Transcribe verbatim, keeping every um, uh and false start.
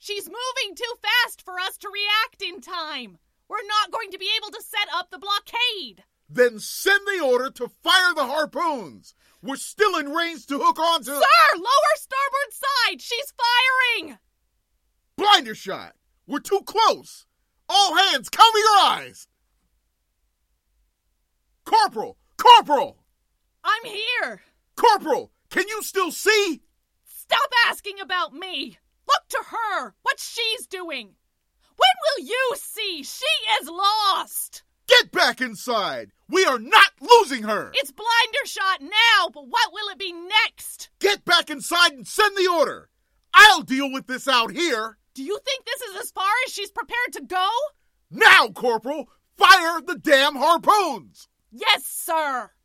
She's moving too fast for us to react in time. We're not going to be able to set up the blockade. Then send the order to fire the harpoons. We're still in range to hook onto... Sir, lower starboard side. She's firing. Blinder shot. We're too close. All hands, cover your eyes. Corporal! Corporal! I'm here. Corporal, can you still see? Stop asking about me. Look to her. What she's doing. When will you see? She is lost. Get back inside. We are not losing her. It's blinder shot now, but what will it be next? Get back inside and send the order. I'll deal with this out here. Do you think this is as far as she's prepared to go? Now, Corporal, fire the damn harpoons. Yes, sir.